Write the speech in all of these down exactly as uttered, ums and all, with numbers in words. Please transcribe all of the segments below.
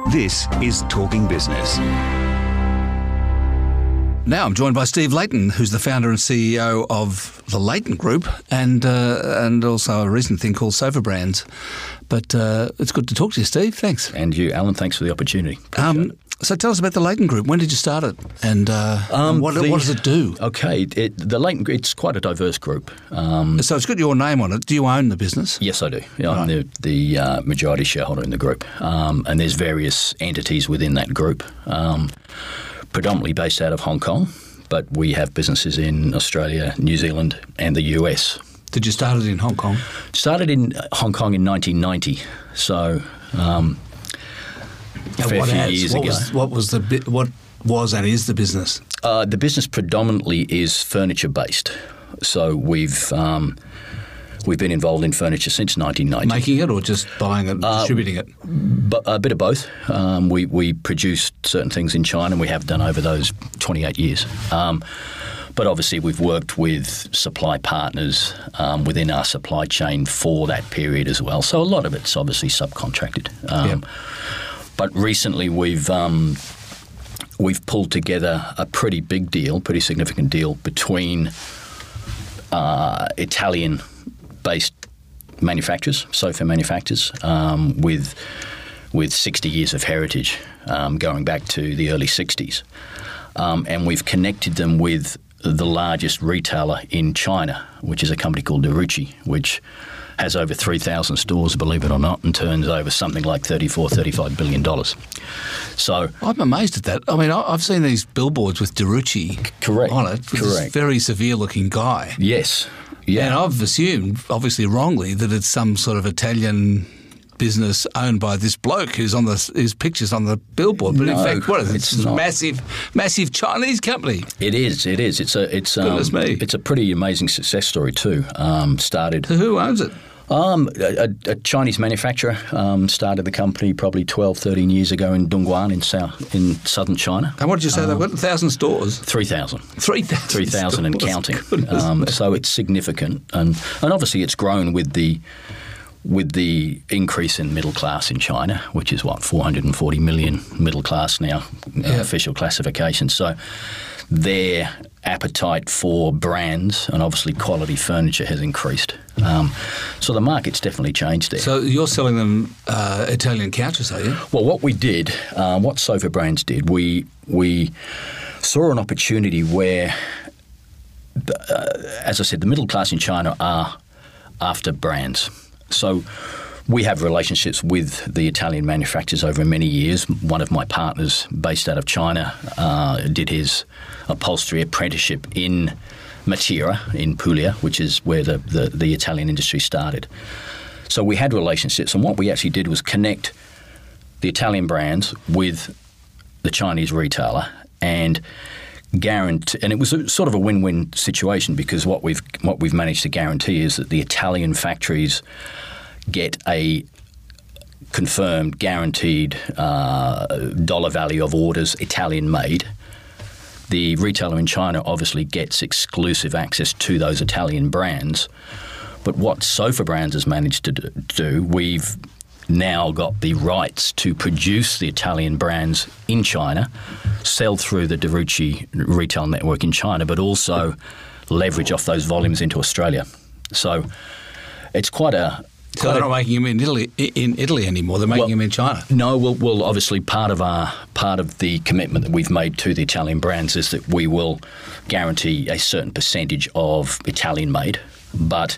This is Talking Business. Now I'm joined by Steve Layton, who's the founder and C E O of the Layton Group and uh, and also a recent thing called Sofa Brands. But uh, it's good to talk to you, Steve. Thanks. And you, Alan. Thanks for the opportunity. Um, so tell us about the Layton Group. When did you start it? And, uh, um, and what, the, what does it do? Okay, it, the Layton Group, it's quite a diverse group. Um, so it's got your name on it. Do you own the business? Yes, I do. Yeah, I'm Right. the, the uh, majority shareholder in the group. Um, and there's various entities within that group, um, predominantly based out of Hong Kong. But we have businesses in Australia, New Zealand and the U S. Did you start it in Hong Kong? Started in Hong Kong in nineteen ninety, so um, a fair what few has? years what ago. Was, what was the bi- what was and is the business? Uh, the business predominantly is furniture based, so we've um, we've been involved in furniture since nineteen ninety. Making it or just buying it and Uh, distributing it? But a bit of both. Um, we we produce certain things in China, and we have done over those twenty-eight years. Um, but obviously, we've worked with supply partners um, within our supply chain for that period as well. So a lot of it's obviously subcontracted. Um, Yep. But recently, we've um, we've pulled together a pretty big deal, pretty significant deal between uh, Italian-based manufacturers, sofa manufacturers, um, with with sixty years of heritage, um, going back to the early sixties, um, and we've connected them with the largest retailer in China, which is a company called Derucci, which has over three thousand stores, believe it or not, and turns over something like thirty-four, thirty-five billion dollars. So I'm amazed at that. I mean, I- I've seen these billboards with Derucci correct, on it. This correct. very severe-looking guy. Yes, yeah. And I've assumed, obviously wrongly, that it's some sort of Italian business owned by this bloke who's on the his pictures on the billboard. But in No, fact, what is it? it's It's a not. massive, massive Chinese company. It is. It is. It's a. It's. Um, Goodness me. It's a pretty amazing success story too. Um, started. So who owns it? Um, a, a Chinese manufacturer um, started the company probably twelve, thirteen years ago in Dongguan in south in southern China. And what did you say? They've got a thousand stores. Three thousand. Three thousand. Three thousand and stores. counting. Goodness Um, me. so it's significant, and and obviously it's grown with the with the increase in middle class in China, which is what four hundred forty million middle class now, uh, Yeah. official classification. So their appetite for brands and obviously quality furniture has increased. Um, so the market's definitely changed there. So you're selling them uh, Italian couches, are you? Well, what we did, uh, what Sofa Brands did, we we saw an opportunity where, uh, as I said, the middle class in China are after brands. So we have relationships with the Italian manufacturers over many years. One of my partners based out of China uh, did his upholstery apprenticeship in Matera, in Puglia, which is where the, the, the Italian industry started. So we had relationships, and what we actually did was connect the Italian brands with the Chinese retailer and guarantee, and it was a, sort of a win-win situation because what we've what we've managed to guarantee is that the Italian factories get a confirmed, guaranteed uh, dollar value of orders Italian-made. The retailer in China obviously gets exclusive access to those Italian brands. But what Sofa Brands has managed to do, we've now got the rights to produce the Italian brands in China, sell through the Derucci retail network in China, but also leverage off those volumes into Australia. So it's quite a... So quite they're a- not making them in Italy in Italy anymore. They're making Well, them in China. No, well, well, obviously part of our part of the commitment that we've made to the Italian brands is that we will guarantee a certain percentage of Italian made, but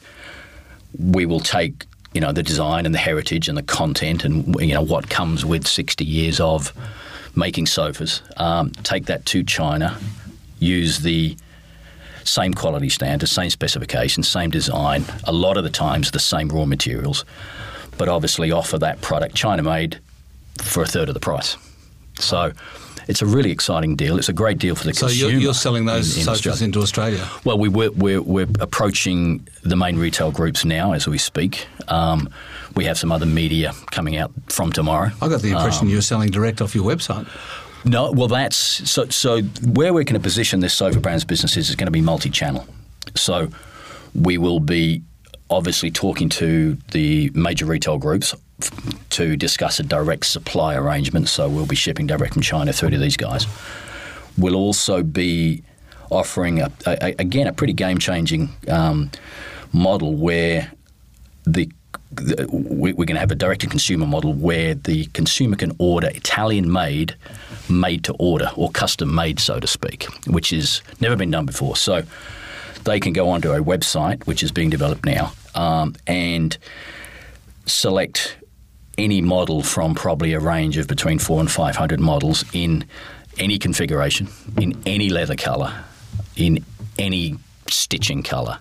we will take, you know, the design and the heritage and the content and, you know, what comes with sixty years of making sofas, um, take that to China, use the same quality standards, same specifications, same design, a lot of the times the same raw materials, but obviously offer that product China-made for a third of the price. So it's a really exciting deal. It's a great deal for the So consumer. you're, you're selling those in- in sofas Australia. into Australia. Well, we, we're, we're, we're approaching the main retail groups now as we speak. Um, we have some other media coming out from tomorrow. I got the impression you were selling direct off your website. No, well, that's so. So where we're going to position this Sofa Brands business is, is going to be multi-channel. So we will be obviously talking to the major retail groups to discuss a direct supply arrangement, so we'll be shipping direct from China through to these guys. We'll also be offering, a, a, again, a pretty game-changing um, model where the, the we, we're going to have a direct-to-consumer model where the consumer can order Italian-made, made-to-order, or custom-made, so to speak, which has never been done before. So they can go onto a website, which is being developed now, um, and select any model from probably a range of between four and five hundred models in any configuration, in any leather colour, in any stitching colour,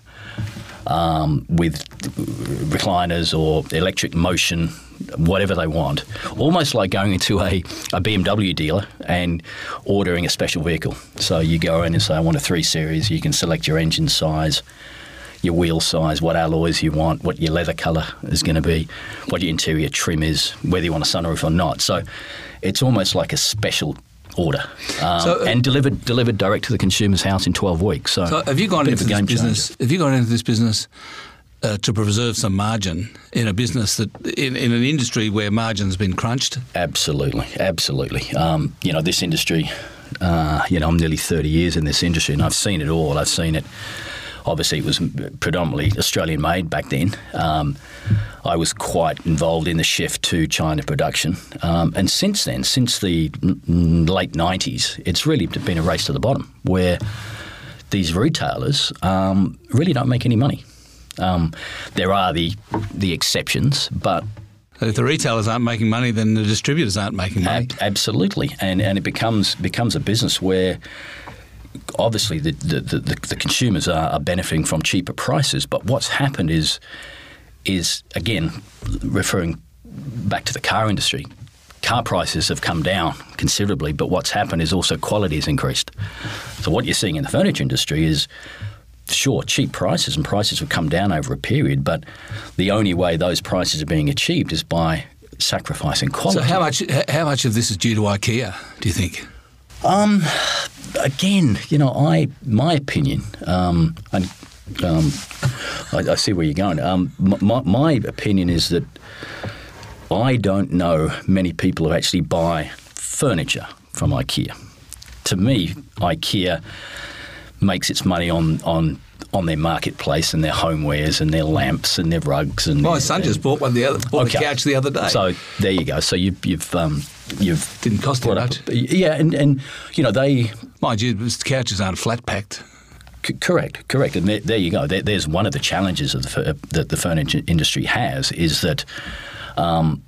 um, with recliners or electric motion, whatever they want. Almost like going into a, a B M W dealer and ordering a special vehicle. So you go in and say, I want a three series. You can select your engine size, your wheel size, what alloys you want, what your leather colour is going to be, what your interior trim is, whether you want a sunroof or not. So it's almost like a special order, um, so, uh, and delivered delivered direct to the consumer's house in twelve weeks. So, so have you gone into this business? Changer. Have you gone into this business uh, to preserve some margin in a business that in, in an industry where margin's been crunched? Absolutely, absolutely. Um, you know, this industry. Uh, you know, I'm nearly thirty years in this industry, and I've seen it all. I've seen it. Obviously, it was predominantly Australian-made back then. Um, I was quite involved in the shift to China production. Um, and since then, since the n- late nineties, it's really been a race to the bottom where these retailers um, really don't make any money. Um, there are the the exceptions, but... If the retailers aren't making money, then the distributors aren't making money. Ab- absolutely. And, and it becomes becomes a business where... Obviously, the, the, the, the consumers are, are benefiting from cheaper prices, but what's happened is, is again, referring back to the car industry, car prices have come down considerably, but what's happened is also quality has increased. So what you're seeing in the furniture industry is, sure, cheap prices, and prices have come down over a period, but the only way those prices are being achieved is by sacrificing quality. So how much, how much of this is due to IKEA, do you think? Um, again, you know, I my opinion, um, and um, I, I see where you're going. Um, my, my opinion is that I don't know many people who actually buy furniture from IKEA. To me, IKEA makes its money on on. on their marketplace and their homewares and their lamps and their rugs. And my son just bought one the other bought okay. a couch the other day. So there you go. So you've you've um, you've didn't cost that much. Yeah, and, and you know they mind you, the couches aren't flat packed. C- correct, correct. And there, there you go. There, there's one of the challenges of the, that the furniture industry has is that. Um,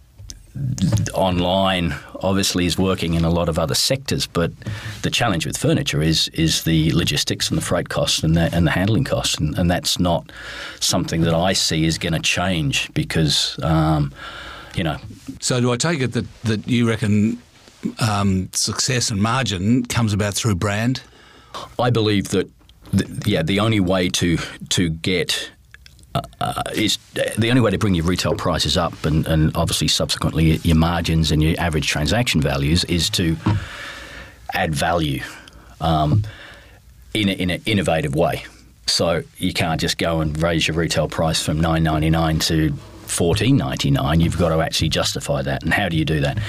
Online obviously is working in a lot of other sectors, but the challenge with furniture is is the logistics and the freight costs and the, and the handling costs, and, and that's not something that I see is going to change because, um, you know. So do I take it that, that you reckon um, success and margin comes about through brand? I believe that, the, yeah, the only way to to get... Uh, is the only way to bring your retail prices up and, and obviously subsequently your margins and your average transaction values is to add value um, in, a, in an innovative way. So you can't just go and raise your retail price from nine ninety-nine to fourteen ninety-nine. You've got to actually justify that. And how do you do that?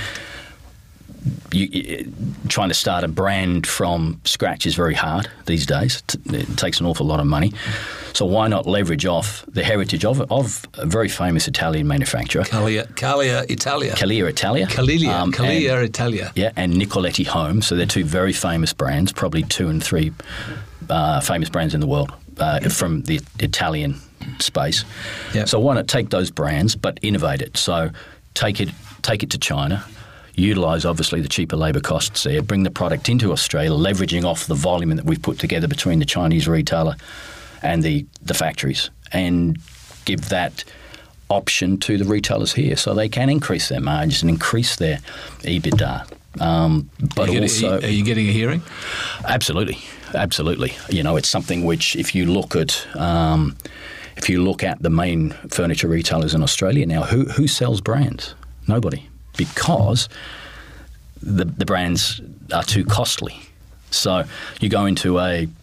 You, you, trying to start a brand from scratch is very hard these days. It takes an awful lot of money. So why not leverage off the heritage of, of a very famous Italian manufacturer? Calia, Calia Italia. Calia Italia. Calia, um, Calia and, Italia. Yeah, and Nicoletti Home. So they're two very famous brands, probably two and three uh, famous brands in the world uh, from the Italian space. Yep. So why not take those brands but innovate it? So take it, take it to China. Utilise, obviously, the cheaper labour costs there, bring the product into Australia, leveraging off the volume that we've put together between the Chinese retailer and the, the factories, and give that option to the retailers here so they can increase their margins and increase their EBITDA. Um, but are you also... Getting, are you getting a hearing? Absolutely, absolutely. You know, it's something which, if you look at... Um, if you look at the main furniture retailers in Australia now, who who sells brands? Nobody. Because the the brands are too costly. So you go into a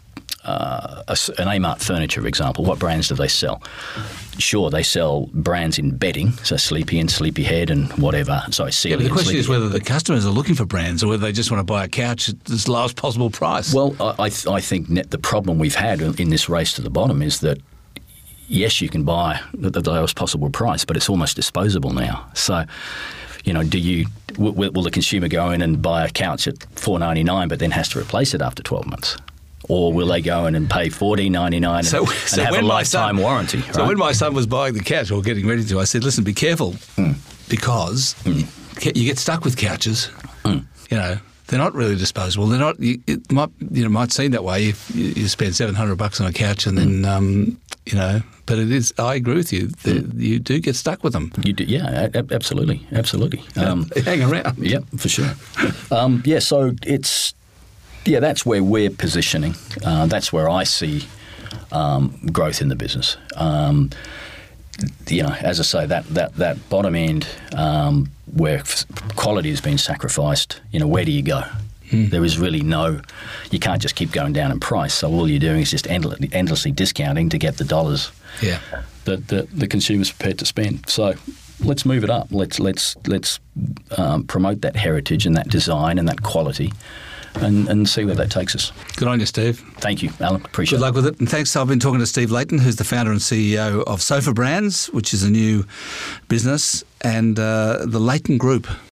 uh, a, an Amart Furniture, for example, what brands do they sell? Sure, they sell brands in bedding, so Sleepy and Sleepyhead and whatever. Sorry, Sealy. Yeah, but the and question is whether Sleepyhead. the customers are looking for brands or whether they just want to buy a couch at the lowest possible price. Well, I, I, th- I think net, the problem we've had in this race to the bottom is that, yes, you can buy at the lowest possible price, but it's almost disposable now. So, you know, do you will, will the consumer go in and buy a couch at four dollars ninety-nine but then has to replace it after twelve months? Or will they go in and pay fourteen dollars ninety-nine and, So- and so have a when my lifetime son- warranty? Right? So when my son was buying the couch or getting ready to, I said, listen, be careful Mm. because ca- you get stuck with couches. Mm. You know, they're not really disposable. They're not. You, it might you know might seem that way if you, you spend seven hundred bucks on a couch and then um, you know. But it is. I agree with you. The, Mm. You do get stuck with them. You do, yeah, a- a- absolutely, absolutely. Um, They hang around. Yeah, for sure. um, yeah, so it's yeah, that's where we're positioning. Uh, that's where I see um, growth in the business. Um, you know, as I say, that that that bottom end um, where f- quality has been sacrificed. You know, where do you go? Hmm. There is really no. You can't just keep going down in price. So all you're doing is just endlessly, endlessly discounting to get the dollars Yeah. that the, the consumer's prepared to spend. So let's move it up. Let's let's let's um, promote that heritage and that design and that quality, and, and see where that takes us. Good on you, Steve. Thank you, Alan. Appreciate Good it. luck with it. And thanks. I've been talking to Steve Layton, who's the founder and C E O of Sofa Brands, which is a new business, and uh, the Layton Group.